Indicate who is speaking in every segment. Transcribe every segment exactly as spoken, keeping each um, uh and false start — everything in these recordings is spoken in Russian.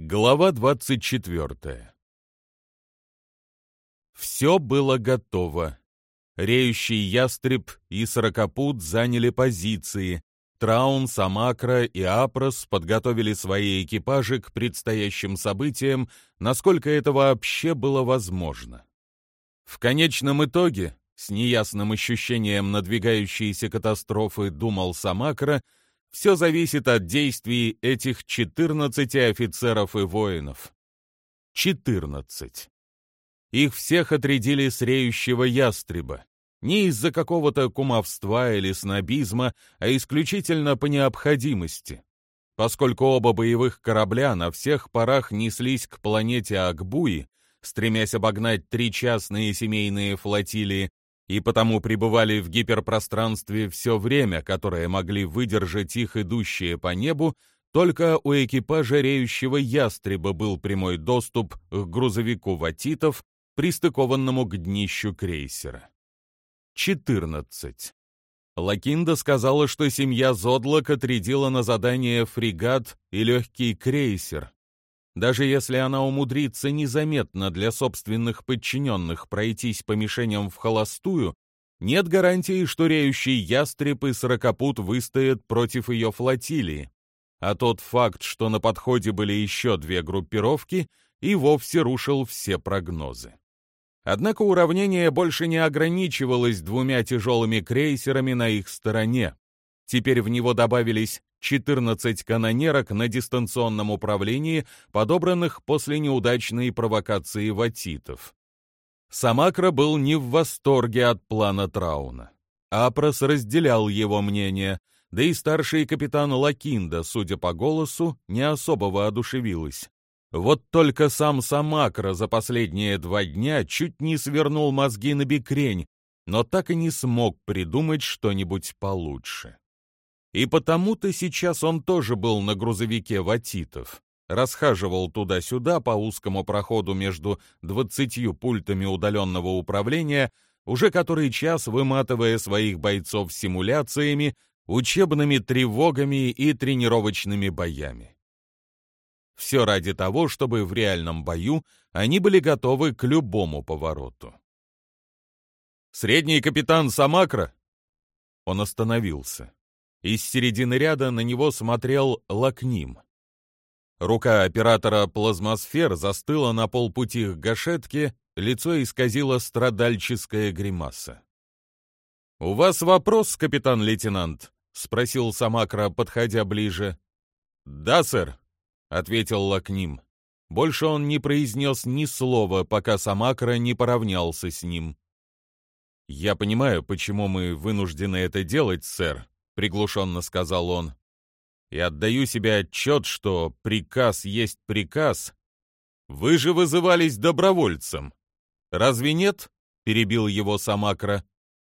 Speaker 1: Глава двадцать четвертая. Все было готово. Реющий ястреб и сорокопут заняли позиции. Траун, Самакра и Апрос подготовили свои экипажи к предстоящим событиям, насколько это вообще было возможно. В конечном итоге, с неясным ощущением надвигающейся катастрофы, думал Самакра, все зависит от действий этих четырнадцати офицеров и воинов. Четырнадцать. Их всех отрядили с реющего ястреба. Не из-за какого-то кумовства или снобизма, а исключительно по необходимости. Поскольку оба боевых корабля на всех парах неслись к планете Акбуи, стремясь обогнать три частные семейные флотилии, и потому пребывали в гиперпространстве все время, которое могли выдержать их идущие по небу, только у экипажа реющего ястреба был прямой доступ к грузовику ватитов, пристыкованному к днищу крейсера. четырнадцать. Лакинда сказала, что семья Зодлок отрядила на задание фрегат и легкий крейсер. Даже если она умудрится незаметно для собственных подчиненных пройтись по мишеням в холостую, нет гарантии, что реющий ястреб и сорокопут выстоят против ее флотилии. А тот факт, что на подходе были еще две группировки, и вовсе рушил все прогнозы. Однако уравнение больше не ограничивалось двумя тяжелыми крейсерами на их стороне. Теперь в него добавились четырнадцать канонерок на дистанционном управлении, подобранных после неудачной провокации ватитов. Самакра был не в восторге от плана Трауна. Апрос разделял его мнение, да и старший капитан Лакинда, судя по голосу, не особо воодушевилась. Вот только сам Самакра за последние два дня чуть не свернул мозги на бекрень, но так и не смог придумать что-нибудь получше. И потому-то сейчас он тоже был на грузовике ватитов, расхаживал туда-сюда по узкому проходу между двадцатью пультами удаленного управления, уже который час выматывая своих бойцов симуляциями, учебными тревогами и тренировочными боями. Все ради того, чтобы в реальном бою они были готовы к любому повороту. «Средний капитан Самакра!» Он остановился. Из середины ряда на него смотрел Лакним. Рука оператора плазмосфер застыла на полпути к гашетке, лицо исказило страдальческая гримаса. «У вас вопрос, капитан-лейтенант?» — спросил Самакра, подходя ближе. «Да, сэр», — ответил Лакним. Больше он не произнес ни слова, пока Самакра не поравнялся с ним. «Я понимаю, почему мы вынуждены это делать, сэр», — приглушенно сказал он. «И отдаю себе отчет, что приказ есть приказ. Вы же вызывались добровольцем. Разве нет?» — перебил его Самакра.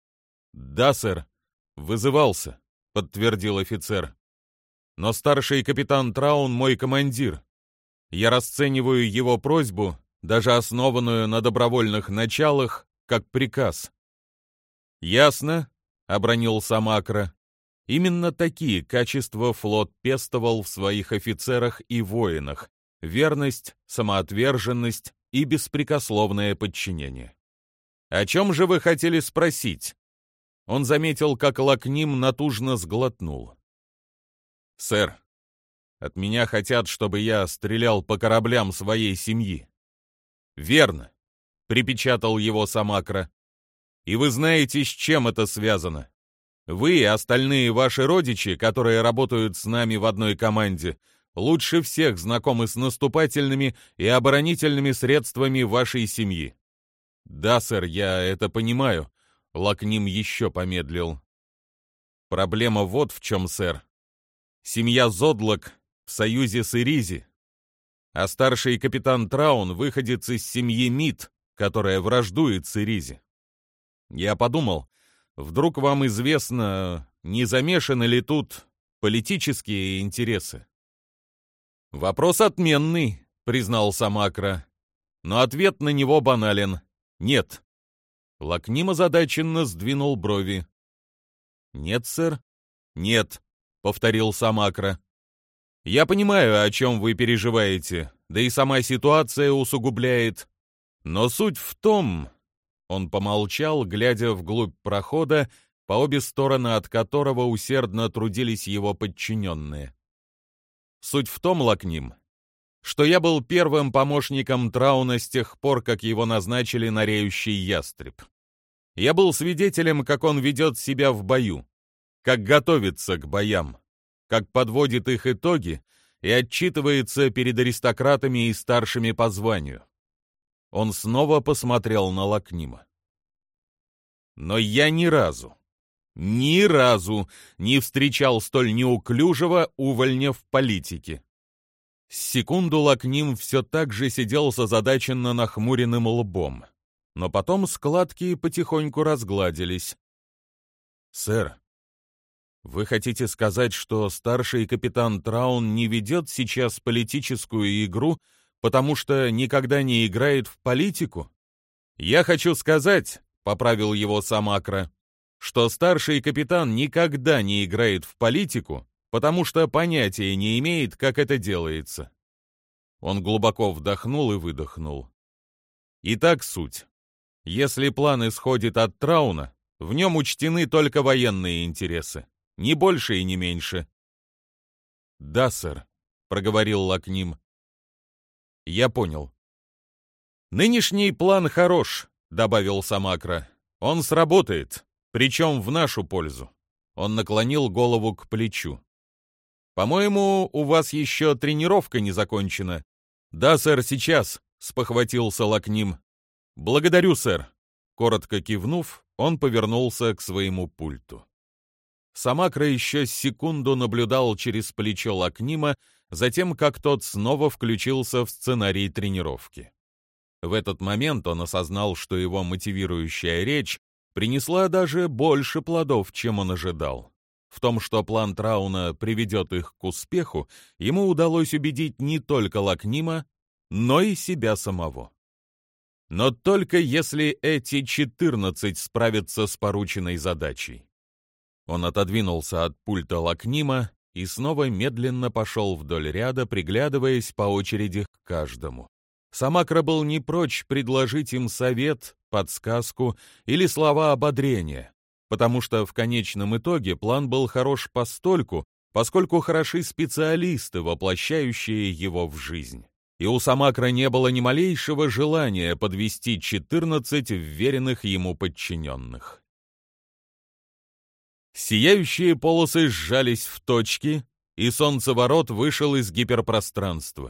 Speaker 1: «Да, сэр, вызывался», — подтвердил офицер. «Но старший капитан Траун мой командир. Я расцениваю его просьбу, даже основанную на добровольных началах, как приказ». «Ясно», — обронил Самакра. Именно такие качества флот пестовал в своих офицерах и воинах: верность, самоотверженность и беспрекословное подчинение. «О чем же вы хотели спросить?» Он заметил, как Лакним натужно сглотнул. «Сэр, от меня хотят, чтобы я стрелял по кораблям своей семьи». «Верно», — припечатал его Самакра. «И вы знаете, с чем это связано. Вы и остальные ваши родичи, которые работают с нами в одной команде, лучше всех знакомы с наступательными и оборонительными средствами вашей семьи». «Да, сэр, я это понимаю», — Лакним еще помедлил. «Проблема вот в чем, сэр. Семья Зодлок в союзе с Иризи, а старший капитан Траун выходец из семьи Мид, которая враждует с Иризи. Я подумал, вдруг вам известно, не замешаны ли тут политические интересы?» «Вопрос отменный», — признал Самакра, но ответ на него банален. «Нет». Лакним озадаченно сдвинул брови. «Нет, сэр?» «Нет», — повторил Самакра. «Я понимаю, о чем вы переживаете, да и сама ситуация усугубляет. Но суть в том, он помолчал, глядя вглубь прохода, по обе стороны от которого усердно трудились его подчиненные. Суть в том, Лакним, что я был первым помощником Трауна с тех пор, как его назначили на реющий ястреб. Я был свидетелем, как он ведет себя в бою, как готовится к боям, как подводит их итоги и отчитывается перед аристократами и старшими по званию. Он снова посмотрел на Лакнима. Но я ни разу, ни разу не встречал столь неуклюжего увольня в политике. С секунду Лакним все так же сидел с озадаченно нахмуренным лбом, но потом складки потихоньку разгладились. «Сэр, вы хотите сказать, что старший капитан Траун не ведет сейчас политическую игру, потому что никогда не играет в политику? Я хочу сказать, — поправил его Самакра, — что старший капитан никогда не играет в политику, потому что понятия не имеет, как это делается». Он глубоко вдохнул и выдохнул. Итак, суть. Если план исходит от Трауна, в нем учтены только военные интересы. Ни больше и не меньше. «Да, сэр», — проговорил Лакним. «Я понял». «Нынешний план хорош», — добавил Самакра. «Он сработает, причем в нашу пользу». Он наклонил голову к плечу. «По-моему, у вас еще тренировка не закончена». «Да, сэр, сейчас», — спохватился Лакним. «Благодарю, сэр». Коротко кивнув, он повернулся к своему пульту. Самакра еще секунду наблюдал через плечо Лакнима, затем как тот снова включился в сценарий тренировки. В этот момент он осознал, что его мотивирующая речь принесла даже больше плодов, чем он ожидал. В том, что план Трауна приведет их к успеху, ему удалось убедить не только Лакнима, но и себя самого. Но только если эти четырнадцать справятся с порученной задачей. Он отодвинулся от пульта Лакнима и снова медленно пошел вдоль ряда, приглядываясь по очереди к каждому. Самакра был не прочь предложить им совет, подсказку или слова ободрения, потому что в конечном итоге план был хорош постольку, поскольку хороши специалисты, воплощающие его в жизнь. И у Самакра не было ни малейшего желания подвести четырнадцать вверенных ему подчиненных. Сияющие полосы сжались в точки, и солнцеворот вышел из гиперпространства.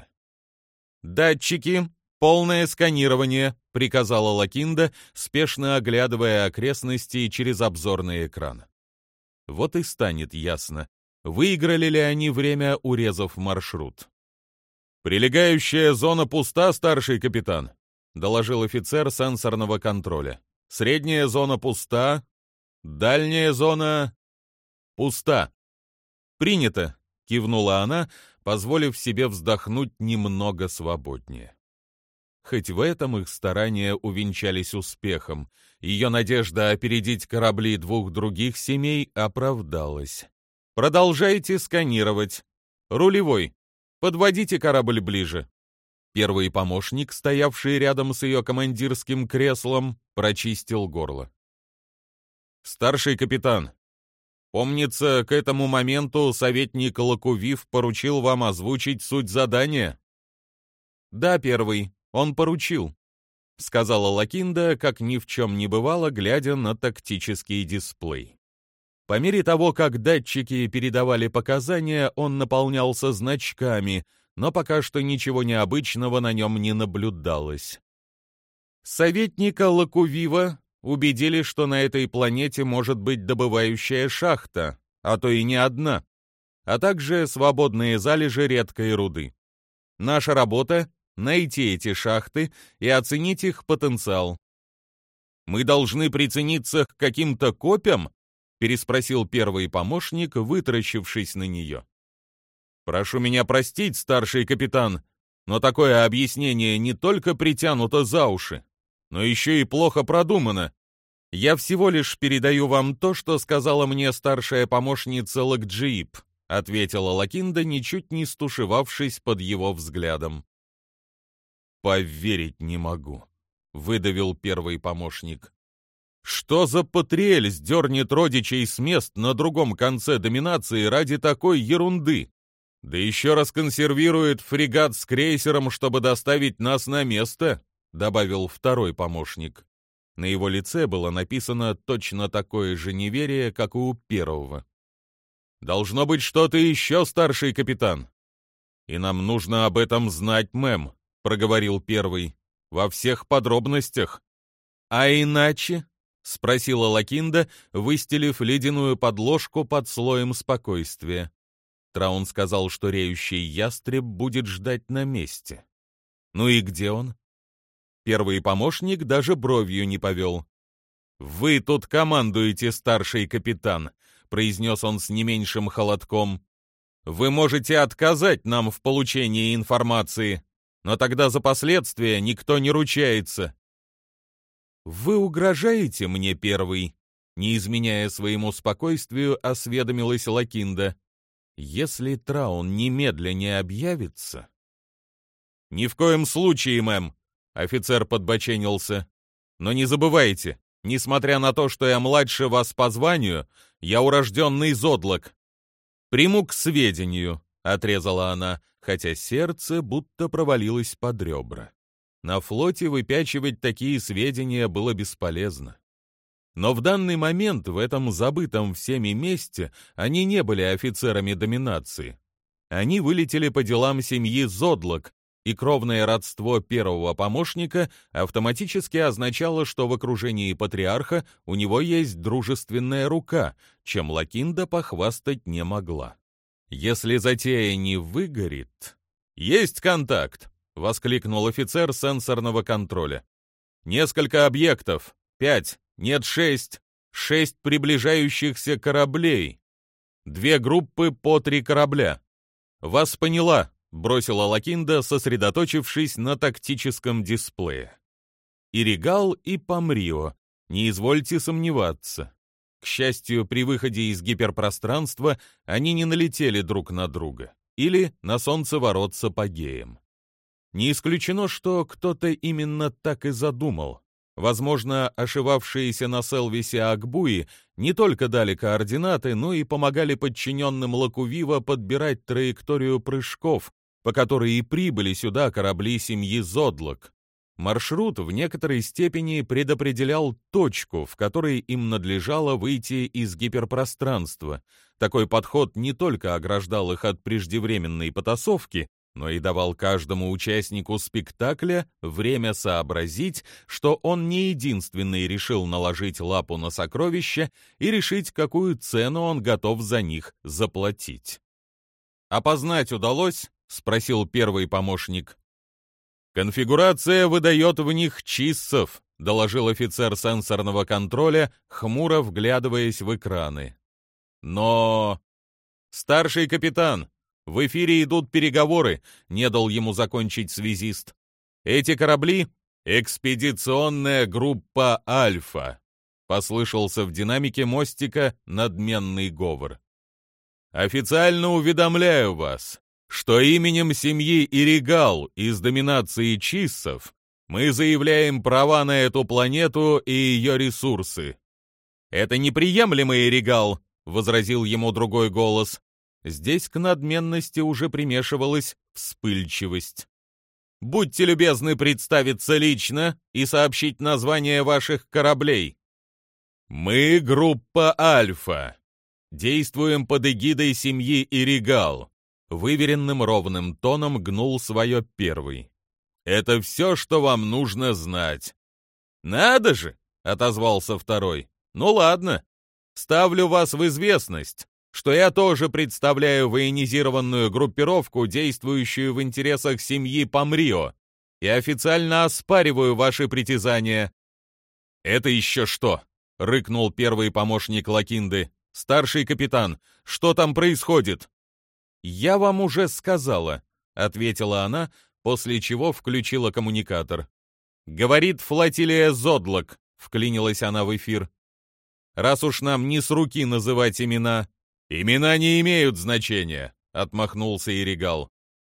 Speaker 1: «Датчики, полное сканирование», — приказала Лакинда, спешно оглядывая окрестности через обзорный экран. Вот и станет ясно, выиграли ли они время, урезав маршрут. «Прилегающая зона пуста, старший капитан», — доложил офицер сенсорного контроля. «Средняя зона пуста, дальняя зона пуста». «Принято», — кивнула она, позволив себе вздохнуть немного свободнее. Хоть в этом их старания увенчались успехом, ее надежда опередить корабли двух других семей оправдалась. «Продолжайте сканировать. Рулевой, подводите корабль ближе». Первый помощник, стоявший рядом с ее командирским креслом, прочистил горло. «Старший капитан, помнится, к этому моменту советник Лакувив поручил вам озвучить суть задания?» «Да, первый, он поручил», — сказала Лакинда, как ни в чем не бывало, глядя на тактический дисплей. По мере того, как датчики передавали показания, он наполнялся значками, но пока что ничего необычного на нем не наблюдалось. Советника Лакувива убедили, что на этой планете может быть добывающая шахта, а то и не одна, а также свободные залежи редкой руды. Наша работа — найти эти шахты и оценить их потенциал. «Мы должны прицениться к каким-то копьям?» — переспросил первый помощник, вытаращившись на нее. «Прошу меня простить, старший капитан, но такое объяснение не только притянуто за уши, но еще и плохо продумано. Я всего лишь передаю вам то, что сказала мне старшая помощница Лакджиип», — ответила Лакинда, ничуть не стушевавшись под его взглядом. «Поверить не могу», — выдавил первый помощник. «Что за Патриэль сдернет родичей с мест на другом конце доминации ради такой ерунды? Да еще расконсервирует фрегат с крейсером, чтобы доставить нас на место», — добавил второй помощник. На его лице было написано точно такое же неверие, как и у первого. «Должно быть что-то еще, старший капитан. И нам нужно об этом знать, мэм», — проговорил первый, — «во всех подробностях». «А иначе?» — спросила Лакинда, выстелив ледяную подложку под слоем спокойствия. Траун сказал, что реющий ястреб будет ждать на месте. «Ну и где он?» Первый помощник даже бровью не повел. «Вы тут командуете, старший капитан», — произнес он с не меньшим холодком. «Вы можете отказать нам в получении информации, но тогда за последствия никто не ручается». «Вы угрожаете мне, первый?» Не изменяя своему спокойствию, осведомилась Лакинда. «Если Траун немедля не объявится...» «Ни в коем случае, мэм», — офицер подбоченился. «Но не забывайте, несмотря на то, что я младше вас по званию, я урожденный зодлок». «Приму к сведению», — отрезала она, хотя сердце будто провалилось под ребра. На флоте выпячивать такие сведения было бесполезно. Но в данный момент в этом забытом всеми месте они не были офицерами доминации. Они вылетели по делам семьи Зодлок, и кровное родство первого помощника автоматически означало, что в окружении патриарха у него есть дружественная рука, чем Лакинда похвастать не могла. Если затея не выгорит... «Есть контакт!» — воскликнул офицер сенсорного контроля. «Несколько объектов. Пять, нет, шесть. Шесть приближающихся кораблей. Две группы по три корабля. Вас поняла», — бросила Лакинда, сосредоточившись на тактическом дисплее. «И Регал, и Помрио. Не извольте сомневаться». К счастью, при выходе из гиперпространства они не налетели друг на друга или на солнцеворот с апогеем. Не исключено, что кто-то именно так и задумал. Возможно, ошивавшиеся на Селвисе Акбуи не только дали координаты, но и помогали подчиненным Лакувива подбирать траекторию прыжков, по которой и прибыли сюда корабли семьи Зодлок. Маршрут в некоторой степени предопределял точку, в которой им надлежало выйти из гиперпространства. Такой подход не только ограждал их от преждевременной потасовки, но и давал каждому участнику спектакля время сообразить, что он не единственный решил наложить лапу на сокровища и решить, какую цену он готов за них заплатить. «Опознать удалось?» — спросил первый помощник. «Конфигурация выдает в них чиссов», — доложил офицер сенсорного контроля, хмуро вглядываясь в экраны. «Но...» «Старший капитан, в эфире идут переговоры», — не дал ему закончить связист. «Эти корабли — экспедиционная группа «Альфа», — послышался в динамике мостика надменный говор. «Официально уведомляю вас, что именем семьи Иригал из доминации чиссов мы заявляем права на эту планету и ее ресурсы». «Это неприемлемо, Иригал», — возразил ему другой голос. Здесь к надменности уже примешивалась вспыльчивость. «Будьте любезны представиться лично и сообщить название ваших кораблей». «Мы группа Альфа. Действуем под эгидой семьи Иригал», — выверенным ровным тоном гнул свое первый. «Это все, что вам нужно знать». «Надо же!» — отозвался второй. «Ну ладно, ставлю вас в известность, что я тоже представляю военизированную группировку, действующую в интересах семьи Помрио, и официально оспариваю ваши притязания». «Это еще что?» — рыкнул первый помощник Лакинды. «Старший капитан, что там происходит?» «Я вам уже сказала», — ответила она, после чего включила коммуникатор. «Говорит флотилия Зодлок», — вклинилась она в эфир. «Раз уж нам не с руки называть имена...» «Имена не имеют значения», — отмахнулся Иригал.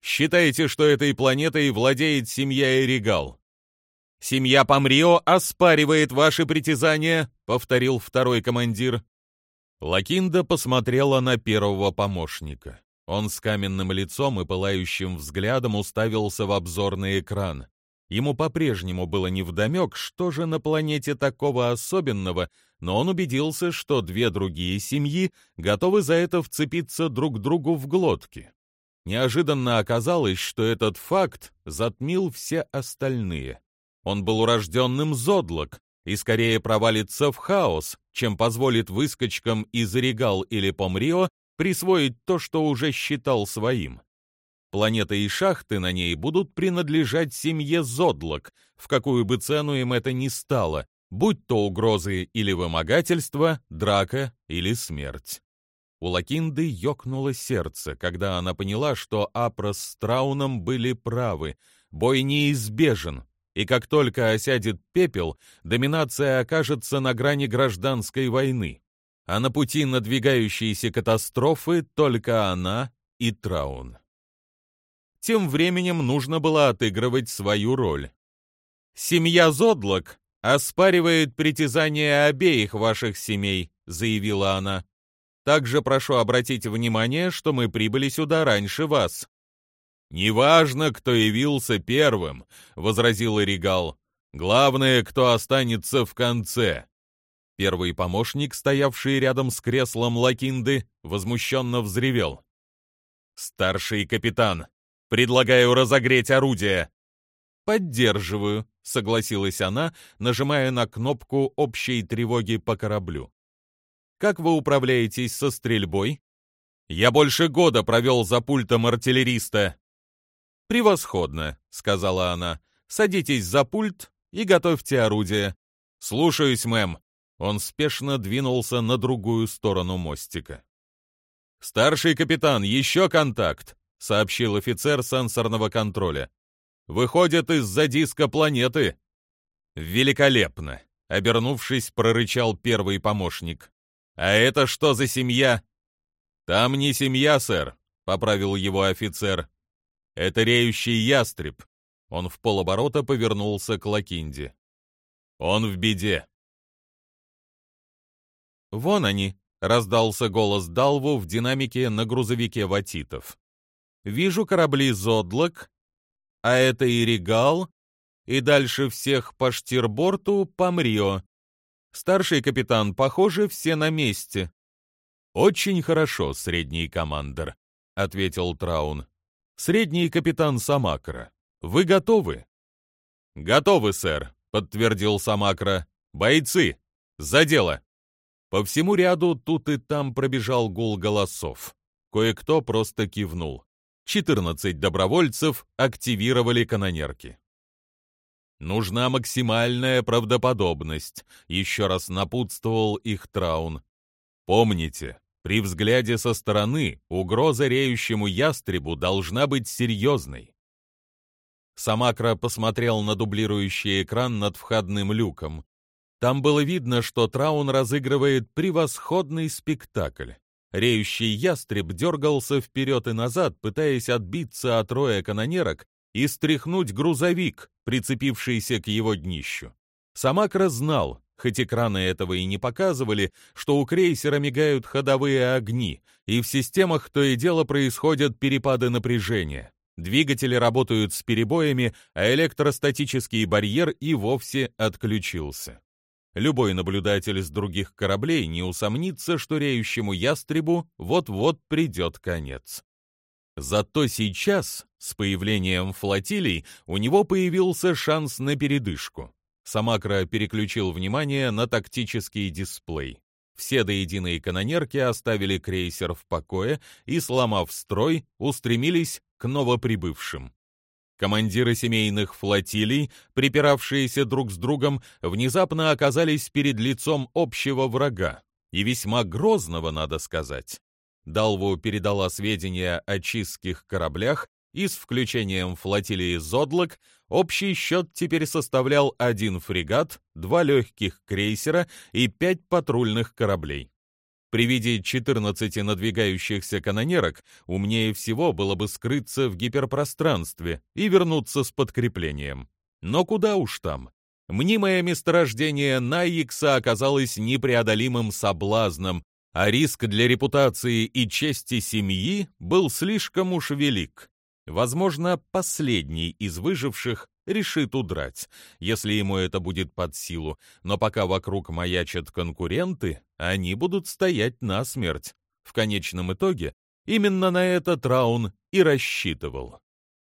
Speaker 1: Считайте, что этой планетой владеет семья Эригал. «Семья Помрио оспаривает ваши притязания», — повторил второй командир. Лакинда посмотрела на первого помощника. Он с каменным лицом и пылающим взглядом уставился в обзорный экран. Ему по-прежнему было невдомек, что же на планете такого особенного, но он убедился, что две другие семьи готовы за это вцепиться друг другу в глотки. Неожиданно оказалось, что этот факт затмил все остальные. Он был урожденным Зодлок и скорее провалится в хаос, чем позволит выскочкам из Эригал или Помрио присвоить то, что уже считал своим. Планета и шахты на ней будут принадлежать семье Зодлок, в какую бы цену им это ни стало, будь то угрозы или вымогательство, драка или смерть. У Лакинды ёкнуло сердце, когда она поняла, что Апрос с Трауном были правы, бой неизбежен, и как только осядет пепел, доминация окажется на грани гражданской войны, а на пути надвигающейся катастрофы только она и Траун. Тем временем нужно было отыгрывать свою роль. «Семья Зодлок оспаривает притязания обеих ваших семей», — заявила она. «Также прошу обратить внимание, что мы прибыли сюда раньше вас». «Неважно, кто явился первым», — возразил Эригал. «Главное, кто останется в конце». Первый помощник, стоявший рядом с креслом Лакинды, возмущенно взревел. «Старший капитан, предлагаю разогреть орудие». «Поддерживаю», — согласилась она, нажимая на кнопку общей тревоги по кораблю. «Как вы управляетесь со стрельбой?» «Я больше года провел за пультом артиллериста». «Превосходно», — сказала она. «Садитесь за пульт и готовьте орудие». «Слушаюсь, мэм». Он спешно двинулся на другую сторону мостика. «Старший капитан, еще контакт», — сообщил офицер сенсорного контроля. «Выходят из-за диска планеты». «Великолепно», — обернувшись, прорычал первый помощник. «А это что за семья?» «Там не семья, сэр», — поправил его офицер. «Это реющий ястреб». Он в полоборота повернулся к Лакинде. «Он в беде». «Вон они», — раздался голос Далву в динамике на грузовике ватитов. «Вижу корабли Зодлок, а это Эригал, и дальше всех по штирборту Помрио. Старший капитан, похоже, все на месте». «Очень хорошо, средний командир», — ответил Траун. «Средний капитан Самакра, вы готовы?» «Готовы, сэр», — подтвердил Самакра. «Бойцы, за дело!» По всему ряду тут и там пробежал гул голосов. Кое-кто просто кивнул. четырнадцать добровольцев активировали канонерки. «Нужна максимальная правдоподобность», — еще раз напутствовал их Траун. «Помните, при взгляде со стороны угроза реющему ястребу должна быть серьезной». Самакра посмотрел на дублирующий экран над входным люком. Там было видно, что Траун разыгрывает превосходный спектакль. Реющий ястреб дергался вперед и назад, пытаясь отбиться от роя канонерок и стряхнуть грузовик, прицепившийся к его днищу. Самакра знал, хоть экраны этого и не показывали, что у крейсера мигают ходовые огни, и в системах то и дело происходят перепады напряжения. Двигатели работают с перебоями, а электростатический барьер и вовсе отключился. Любой наблюдатель с других кораблей не усомнится, что реющему ястребу вот-вот придет конец. Зато сейчас, с появлением флотилий, у него появился шанс на передышку. Самакра переключил внимание на тактический дисплей. Все до единой канонерки оставили крейсер в покое и, сломав строй, устремились к новоприбывшим. Командиры семейных флотилий, припиравшиеся друг с другом, внезапно оказались перед лицом общего врага, и весьма грозного, надо сказать. Далву передала сведения о чистских кораблях, и с включением флотилии Зодлок общий счет теперь составлял один фрегат, два легких крейсера и пять патрульных кораблей. При виде четырнадцати надвигающихся канонерок умнее всего было бы скрыться в гиперпространстве и вернуться с подкреплением. Но куда уж там. Мнимое месторождение Найикса оказалось непреодолимым соблазном, а риск для репутации и чести семьи был слишком уж велик. Возможно, последний из выживших решит удрать, если ему это будет под силу, но пока вокруг маячат конкуренты, они будут стоять насмерть. В конечном итоге именно на это Траун и рассчитывал.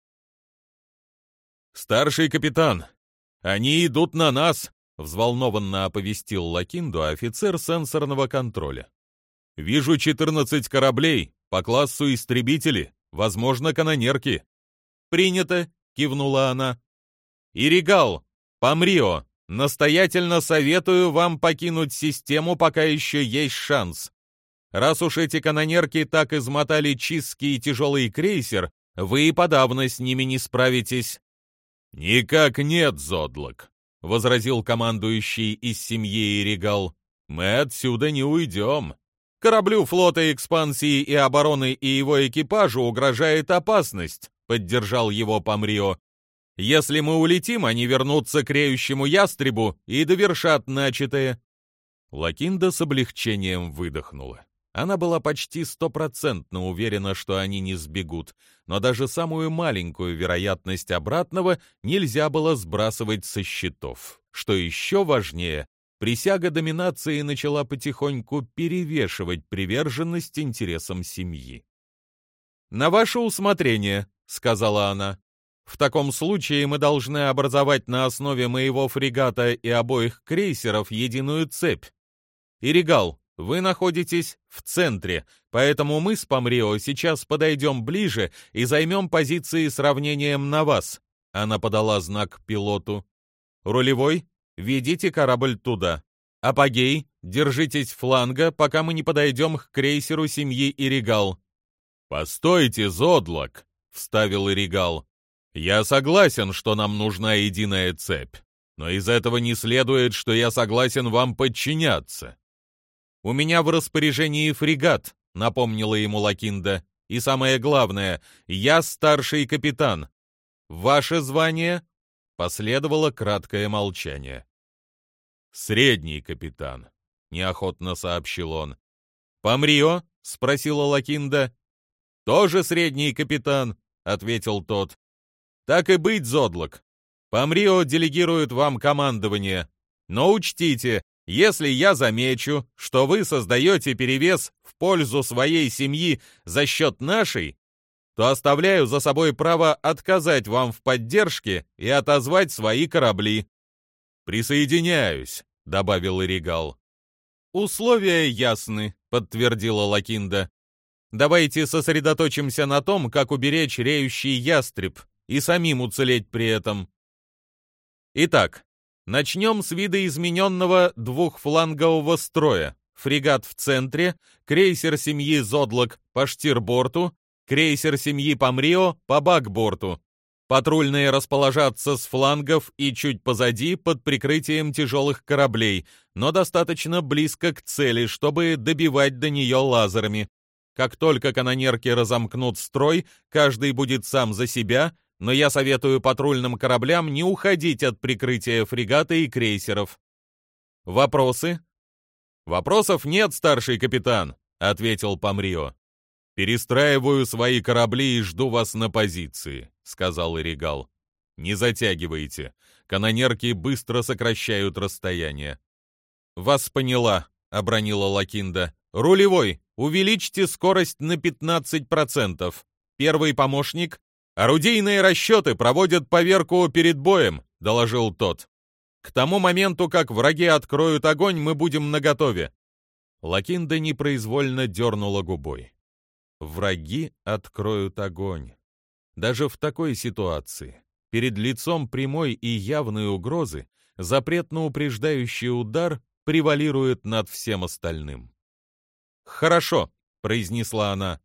Speaker 1: «Старший капитан, они идут на нас!» — взволнованно оповестил Лакинду офицер сенсорного контроля. «Вижу четырнадцать кораблей, по классу истребители, возможно, канонерки». «Принято!» — кивнула она. «Иригал, Памрио, настоятельно советую вам покинуть систему, пока еще есть шанс. Раз уж эти канонерки так измотали чистский и тяжелый крейсер, вы и подавно с ними не справитесь». «Никак нет, Зодлок», — возразил командующий из семьи Иригал. «Мы отсюда не уйдем. Кораблю флота экспансии и обороны и его экипажу угрожает опасность», — поддержал его Памрио. «Если мы улетим, они вернутся к реющему ястребу и довершат начатое». Лакинда с облегчением выдохнула. Она была почти стопроцентно уверена, что они не сбегут, но даже самую маленькую вероятность обратного нельзя было сбрасывать со счетов. Что еще важнее, присяга доминации начала потихоньку перевешивать приверженность интересам семьи. «На ваше усмотрение», — сказала она. «В таком случае мы должны образовать на основе моего фрегата и обоих крейсеров единую цепь. Иригал, вы находитесь в центре, поэтому мы с Памрио сейчас подойдем ближе и займем позиции с равнением на вас». Она подала знак пилоту. «Рулевой, ведите корабль туда. Апогей, держитесь фланга, пока мы не подойдем к крейсеру семьи Иригал». «Постойте, Зодлок», — вставил Иригал. «Я согласен, что нам нужна единая цепь, но из этого не следует, что я согласен вам подчиняться». «У меня в распоряжении фрегат», — напомнила ему Лакинда. «И самое главное, я старший капитан. Ваше звание?» Последовало краткое молчание. «Средний капитан», — неохотно сообщил он. «Памрио?» — спросила Лакинда. «Тоже средний капитан», — ответил тот. «Так и быть, Зодлок. Памрио делегирует вам командование. Но учтите, если я замечу, что вы создаете перевес в пользу своей семьи за счет нашей, то оставляю за собой право отказать вам в поддержке и отозвать свои корабли». «Присоединяюсь», — добавил Иригал. «Условия ясны», — подтвердила Лакинда. «Давайте сосредоточимся на том, как уберечь реющий ястреб и самим уцелеть при этом. Итак, начнем с видоизмененного двухфлангового строя. Фрегат в центре, крейсер семьи Зодлок по штирборту, крейсер семьи Памрио по бакборту. Патрульные расположатся с флангов и чуть позади под прикрытием тяжелых кораблей, но достаточно близко к цели, чтобы добивать до нее лазерами. Как только канонерки разомкнут строй, каждый будет сам за себя, но я советую патрульным кораблям не уходить от прикрытия фрегата и крейсеров. Вопросы? «Вопросов нет, старший капитан», — ответил Памрио. «Перестраиваю свои корабли и жду вас на позиции», — сказал Иригал. «Не затягивайте. Канонерки быстро сокращают расстояние». «Вас поняла», — обронила Лакинда. «Рулевой, увеличьте скорость на пятнадцать процентов. Первый помощник. Орудийные расчеты проводят поверку перед боем», — доложил тот. «К тому моменту, как враги откроют огонь, мы будем наготове». Лакинда непроизвольно дернула губой. Враги откроют огонь. Даже в такой ситуации, перед лицом прямой и явной угрозы, запретно-упреждающий удар превалирует над всем остальным. «Хорошо», — произнесла она.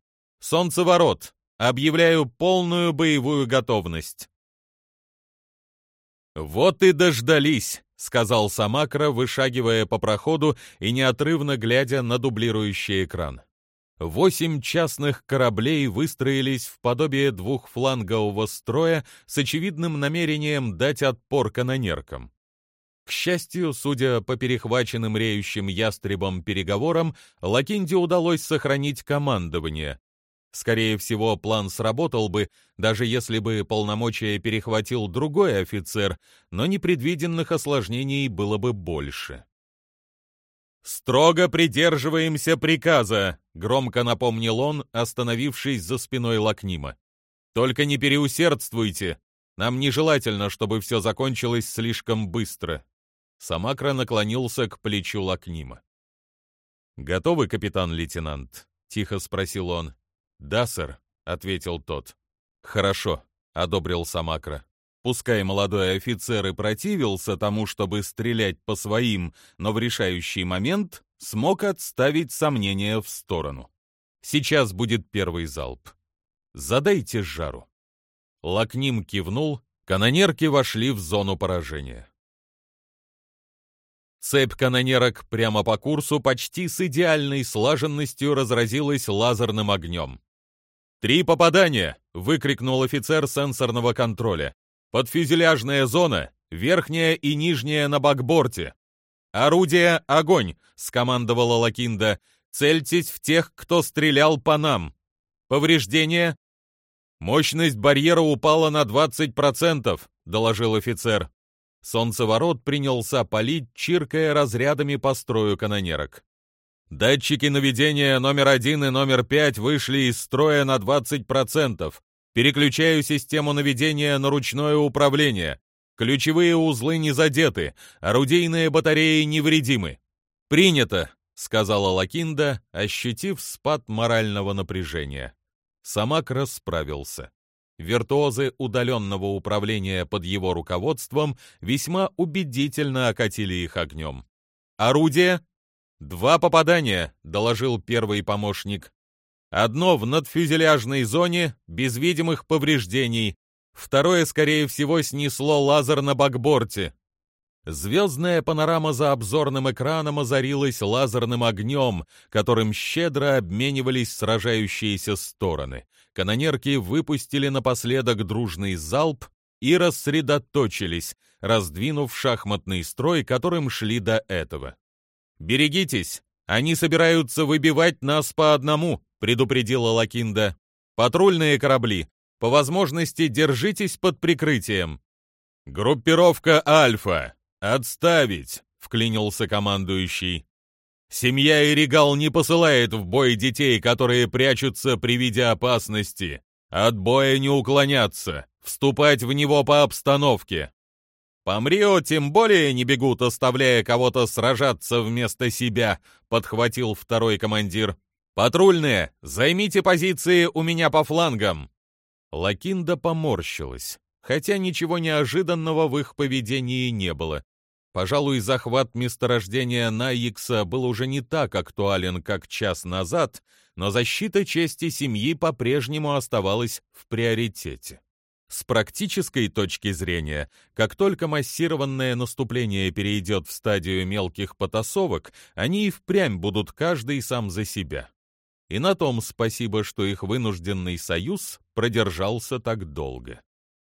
Speaker 1: «Солнцеворот, объявляю полную боевую готовность». «Вот и дождались», — сказал Самакра, вышагивая по проходу и неотрывно глядя на дублирующий экран. Восемь частных кораблей выстроились в подобие двухфлангового строя с очевидным намерением дать отпор канонеркам. К счастью, судя по перехваченным реющим ястребом переговорам, Лакинде удалось сохранить командование. Скорее всего, план сработал бы, даже если бы полномочия перехватил другой офицер, но непредвиденных осложнений было бы больше. «Строго придерживаемся приказа», — громко напомнил он, остановившись за спиной Лакнима. «Только не переусердствуйте. Нам нежелательно, чтобы все закончилось слишком быстро». Самакра наклонился к плечу Лакнима. «Готовы, капитан-лейтенант?» — тихо спросил он. «Да, сэр», — ответил тот. «Хорошо», — одобрил Самакра. Пускай молодой офицер и противился тому, чтобы стрелять по своим, но в решающий момент смог отставить сомнения в сторону. Сейчас будет первый залп. Задайте жару. Лакним кивнул, канонерки вошли в зону поражения. Цепь канонерок прямо по курсу почти с идеальной слаженностью разразилась лазерным огнем. «Три попадания!» — выкрикнул офицер сенсорного контроля. «Подфюзеляжная зона, верхняя и нижняя на бакборте». «Орудие, огонь!» — скомандовала Лакинда. «Цельтесь в тех, кто стрелял по нам». «Повреждения?» «Мощность барьера упала на двадцать процентов», — доложил офицер. Солнцеворот принялся палить, чиркая разрядами по строю канонерок. «Датчики наведения номер один и номер пять вышли из строя на двадцать процентов. Переключаю систему наведения на ручное управление. Ключевые узлы не задеты, орудийные батареи невредимы». «Принято», — сказала Лакинда, ощутив спад морального напряжения. Самакра справился. Виртуозы удаленного управления под его руководством весьма убедительно окатили их огнем. «Орудие?» «Два попадания», — доложил первый помощник. «Одно в надфюзеляжной зоне, без видимых повреждений. Второе, скорее всего, снесло лазер на бакборте». Звездная панорама за обзорным экраном озарилась лазерным огнем, которым щедро обменивались сражающиеся стороны. Канонерки выпустили напоследок дружный залп и рассредоточились, раздвинув шахматный строй, которым шли до этого. «Берегитесь, они собираются выбивать нас по одному», — предупредила Лакинда. «Патрульные корабли, по возможности держитесь под прикрытием». «Группировка Альфа! Отставить!» — вклинился командующий. «Семья Иригал не посылает в бой детей, которые прячутся при виде опасности. От боя не уклоняться, вступать в него по обстановке. По Мрио тем более не бегут, оставляя кого-то сражаться вместо себя», — подхватил второй командир. «Патрульные, займите позиции у меня по флангам». Лакинда поморщилась, хотя ничего неожиданного в их поведении не было. Пожалуй, захват месторождения Найикса был уже не так актуален, как час назад, но защита чести семьи по-прежнему оставалась в приоритете. С практической точки зрения, как только массированное наступление перейдет в стадию мелких потасовок, они и впрямь будут каждый сам за себя. И на том спасибо, что их вынужденный союз продержался так долго.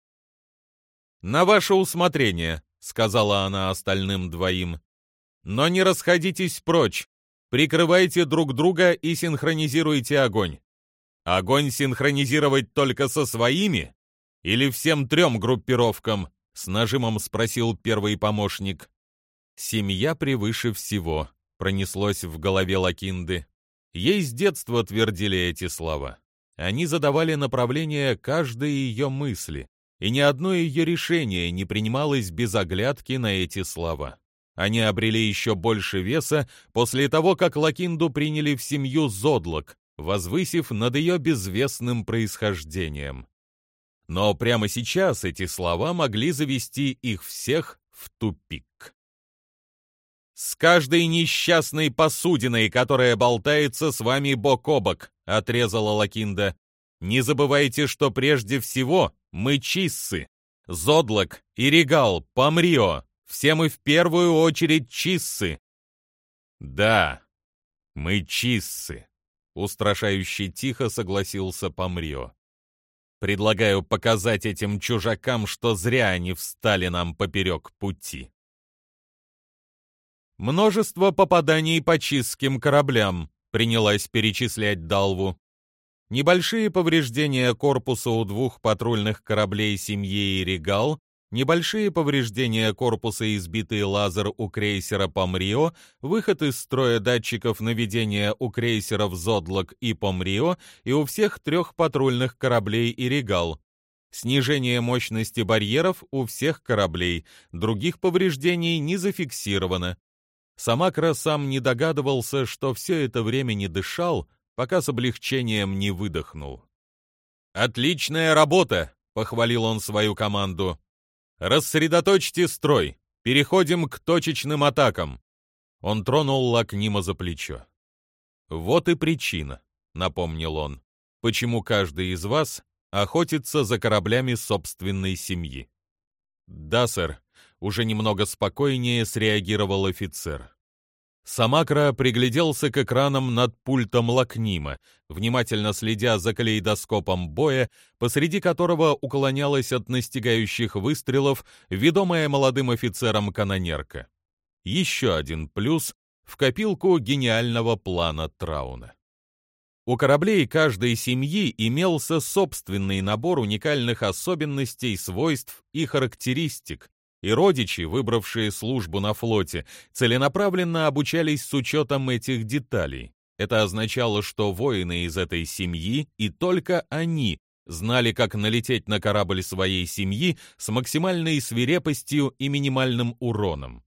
Speaker 1: «На ваше усмотрение», — сказала она остальным двоим. «Но не расходитесь прочь. Прикрывайте друг друга и синхронизируйте огонь. Огонь синхронизировать только со своими? Или всем трем группировкам?» — с нажимом спросил первый помощник. «Семья превыше всего», — пронеслось в голове Лакинды. Ей с детства твердили эти слова. Они задавали направление каждой ее мысли, и ни одно ее решение не принималось без оглядки на эти слова. Они обрели еще больше веса после того, как Лакинду приняли в семью Зодлок, возвысив над ее безвестным происхождением. Но прямо сейчас эти слова могли завести их всех в тупик. «С каждой несчастной посудиной, которая болтается с вами бок о бок», — отрезала Лакинда. «Не забывайте, что прежде всего мы чиссы. Зодлок, Иригал, Помрио, все мы в первую очередь чиссы». «Да, мы чиссы», — устрашающе тихо согласился Помрио. «Предлагаю показать этим чужакам, что зря они встали нам поперек пути». «Множество попаданий по чистским кораблям», — принялась перечислять Далву. «Небольшие повреждения корпуса у двух патрульных кораблей семьи Иригал, небольшие повреждения корпуса и сбитый лазер у крейсера Помрио, выход из строя датчиков наведения у крейсеров Зодлок и Помрио и у всех трех патрульных кораблей Иригал. Снижение мощности барьеров у всех кораблей, других повреждений не зафиксировано». Самакра сам не догадывался, что все это время не дышал, пока с облегчением не выдохнул. «Отличная работа!» — похвалил он свою команду. «Рассредоточьте строй! Переходим к точечным атакам!» Он тронул Лакнима за плечо. «Вот и причина», — напомнил он, «почему каждый из вас охотится за кораблями собственной семьи». «Да, сэр», — уже немного спокойнее среагировал офицер. Самакра пригляделся к экранам над пультом Лакнима, внимательно следя за калейдоскопом боя, посреди которого уклонялась от настигающих выстрелов ведомая молодым офицером канонерка. Еще один плюс в копилку гениального плана Трауна. У кораблей каждой семьи имелся собственный набор уникальных особенностей, свойств и характеристик, и родичи, выбравшие службу на флоте, целенаправленно обучались с учетом этих деталей. Это означало, что воины из этой семьи, и только они, знали, как налететь на корабль своей семьи с максимальной свирепостью и минимальным уроном.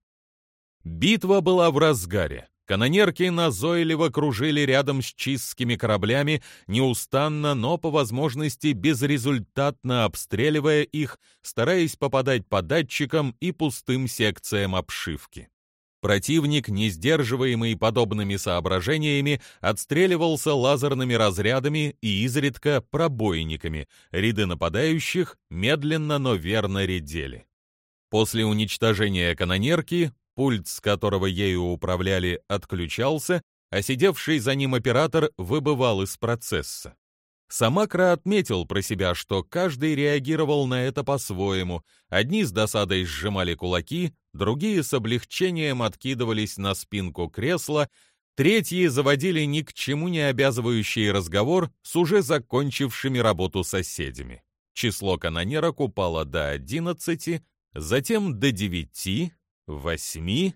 Speaker 1: Битва была в разгаре. Канонерки назойливо кружили рядом с чистскими кораблями, неустанно, но по возможности безрезультатно обстреливая их, стараясь попадать по датчикам и пустым секциям обшивки. Противник, не сдерживаемый подобными соображениями, отстреливался лазерными разрядами и изредка пробойниками. Ряды нападающих медленно, но верно редели. После уничтожения канонерки пульт, с которого ею управляли, отключался, а сидевший за ним оператор выбывал из процесса. Самакра отметил про себя, что каждый реагировал на это по-своему. Одни с досадой сжимали кулаки, другие с облегчением откидывались на спинку кресла, третьи заводили ни к чему не обязывающий разговор с уже закончившими работу соседями. Число канонерок упало до одиннадцати, затем до девяти, восьми.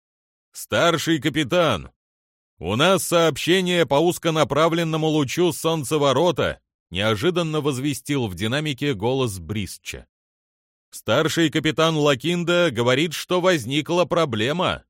Speaker 1: «Старший капитан, у нас сообщение по узконаправленному лучу солнцеворота», неожиданно возвестил в динамике голос Брисча. «Старший капитан Лакинда говорит, что возникла проблема».